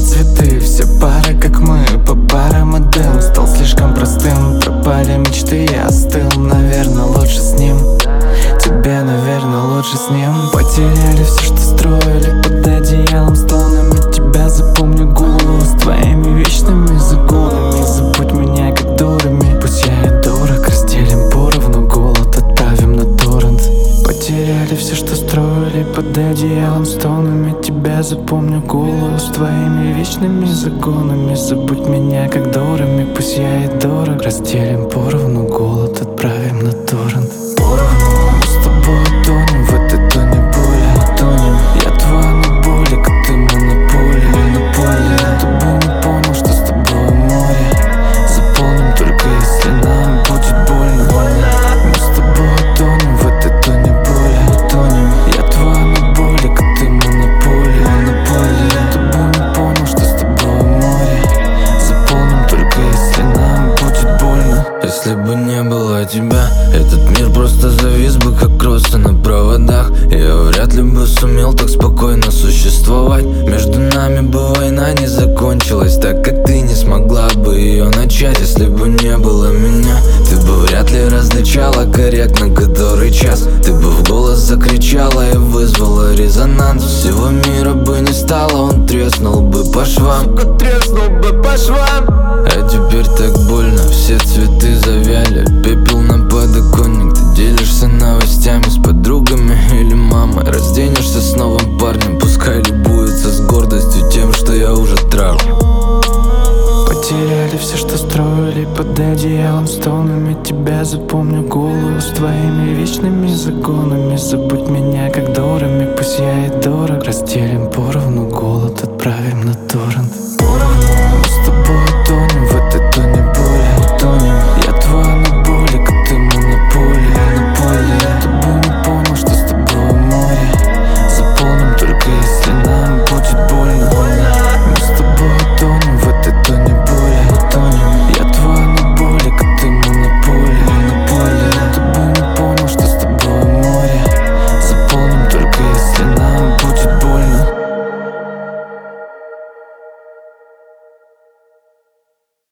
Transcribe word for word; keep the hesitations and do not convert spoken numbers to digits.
цветы, все пары как мы, по парам и дым. Стал слишком простым, пропали мечты, я остыл. Наверное, лучше с ним, тебе, наверное, лучше с ним. Потеряли все, что строили, под одеялом стонами. Тебя запомню голову с твоими вечными загонами. Забудь меня как дурами, пусть я и дурак. Разделим поровну, голод отправим на торрент. Потеряли все, что строили, под одеялом стонами. Тебя запомню голову с твоими вечными загонами. Забудь меня как дурами, пусть я и дурак. Разделим поровну, голод отправим на торрент. Поровну мы с тобой утонем в этой тоне боли. Утонем, я твой анаболик, а ты монополия. Монополия, ты бы не понял, что с тобой море. Заполним только если нам будет больно. Мы с тобой утонем в этой тоне боли. Утонем, я твой анаболик, а ты монополия. Монополия, ты бы не понял, что с тобой море. Заполним только если нам будет больно. Если бы не было тебя, этот мир просто завис бы, как просто на проводах. Я вряд ли бы сумел так спокойно существовать. Между нами бы война не закончилась, так как ты не смогла бы ее начать. Если бы не было меня, ты бы вряд ли различала корректно который час. Ты бы в голос закричала и вызвала резонанс. Всего мира бы не стало, он треснул бы по швам. Сука, треснул бы по швам. А теперь так больно, все цветы завяли, пепел на подоконник. Ты делишься новостями с подругами или мамой. Разденешься с новым парнем, пускай любуется с гордостью тем, что я уже трав. Потеряли все, что строили, под одеялом стонами. Тебя запомню голову с твоими вечными загонами. Забудь меня как дурами, пусть я и дурак. Разделим поровну, голод отправим на